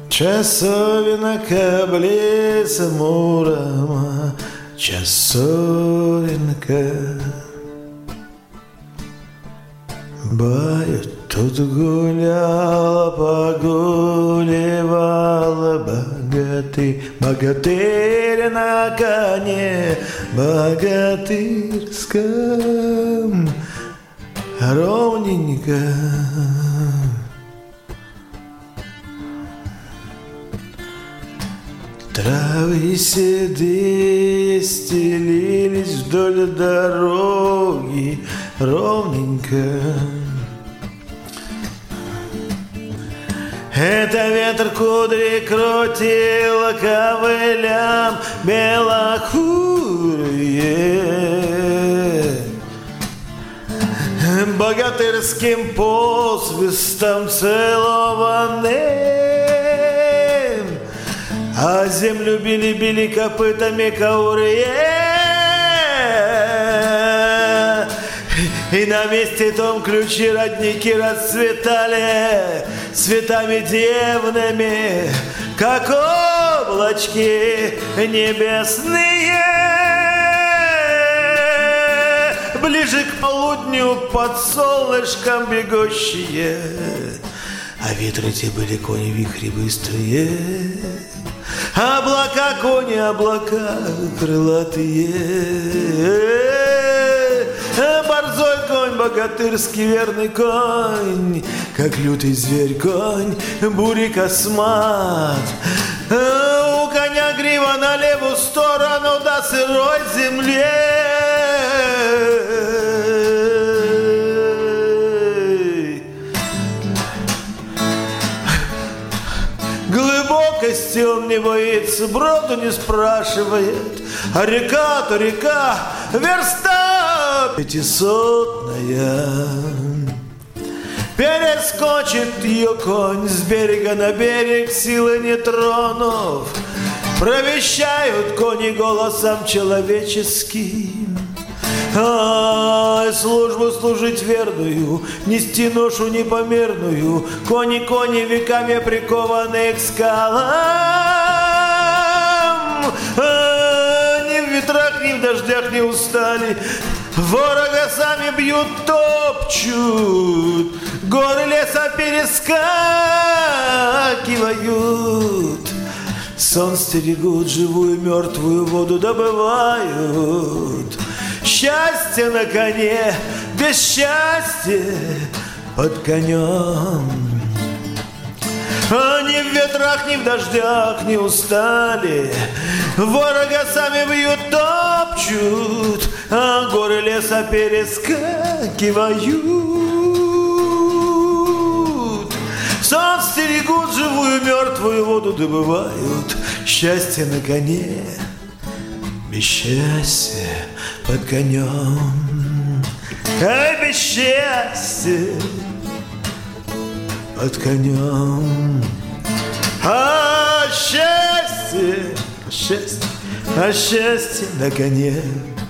Часовенка близ Мурома, часовенка. Баю тут гуляла, погуливала богатырь на коне богатырском, ровненько. Травы седые стелились вдоль дороги ровненько. Это ветер кудри крутил, ковылям белокурые, богатырским посвистом целованным, а землю били копытами каурые. И на месте том ключи родники расцветали цветами девными, как облачки небесные. Ближе к полудню под солнышком бегущие, а ветры те были кони вихри быстрые. Облака, кони, облака крылатые. Борзой конь, богатырский верный конь, как лютый зверь конь, бури космат. У коня грива на левую сторону до сырой земле. Глубокости он не боится, броду не спрашивает, а река то река, верста 500-ная. Перескочит ее конь с берега на берег, силы не тронув, провещают кони голосом человеческим. Службу служить верную, нести ношу непомерную, кони веками прикованные к скалам. Ни в ветрах, ни в дождях не устали, ворога сами бьют, топчут, горы леса перескакивают. Сон стерегут, живую мертвую воду добывают. Счастье на коне, без счастья под конем. Ни в ветрах, ни в дождях не устали, ворога сами бьют, топчут, а горы леса перескакивают. Сон стерегут, живую мертвую воду добывают. Счастье на коне, без счастья под конем. Ай, без счастья под конем. А счастье, счастье, а счастье на коне.